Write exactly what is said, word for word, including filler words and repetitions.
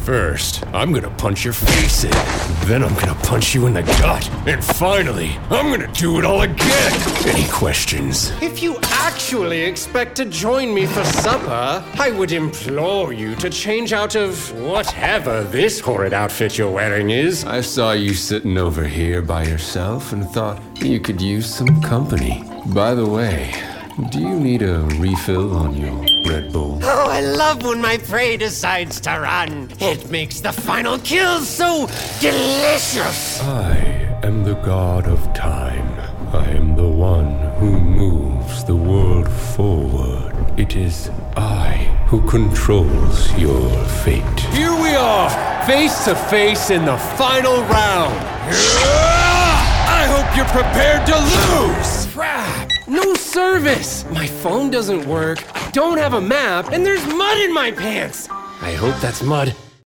First, I'm gonna punch your face in. Then I'm gonna punch you in the gut. And finally, I'm gonna do it all again. Any questions? If you actually expect to join me for supper, I would implore you to change out of whatever this horrid outfit you're wearing is. I saw you sitting over here by yourself and thought you could use some company. By the way, do you need a refill on your Red Bull? Oh, I love when my prey decides to run. It makes the final kill so delicious. I am the god of time. I am the one who moves the world forward. It is I who controls your fate. Here we are, face to face in the final round. I hope you're prepared to lose. Crap, no service. My phone doesn't work. I don't have a map, and there's mud in my pants. I hope that's mud